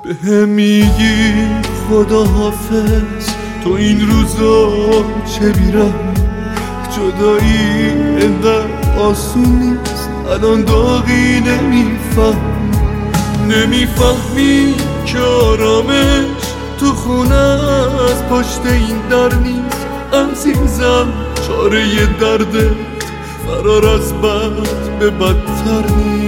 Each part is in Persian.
به هم میگی خدا حافظ، تو این روزا چه بیرم. جدایی اینقدر آسون نیست، الان داغی نمیفهمی که آرامش تو خونه از پشت این در نیست. عزیزم چاره دردت فرار از بد به بدتر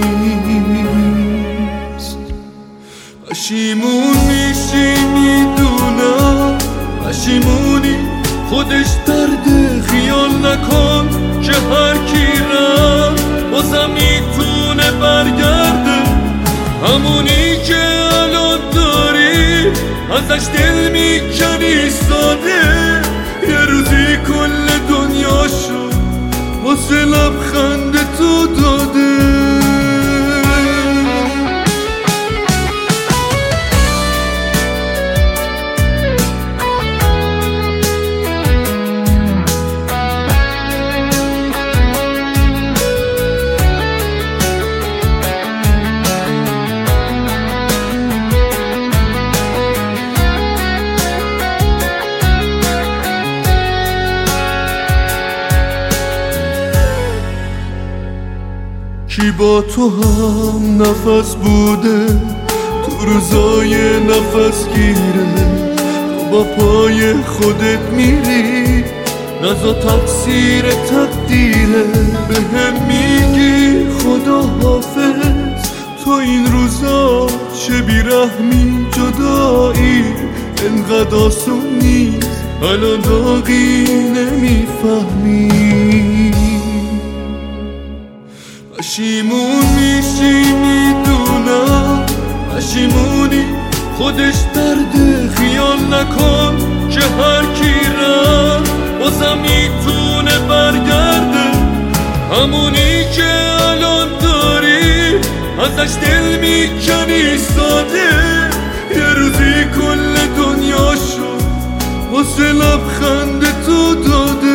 نیست. پشیمون میشی میدونم، پشیمونی خودش درده. خیال نکن که هر کی رفت بازم میتونه برگرده. همونی که الان داری ازش دل میکنی ساده، یه روزی کل دنیاشو واسه لبخند تو داده. کی با تو هم نفس بوده تو روزای نفس گیره؟ تو با پای خودت میری، نزا تقصیر تقدیره. به هم میگی خدا حافظ، تو این روزا چه بیرحمی. جدایی انقدر آسون نیست، الان داغی نمیفهمی. پشیمون میشی میدونم، پشیمونی خودش درده. خیال نکن که هر کی رفت بازم میتونه برگرده. همونی که الان داری ازش دل میکنی ساده، یه روزی کل دنیاشو واسه لبخند تو داده.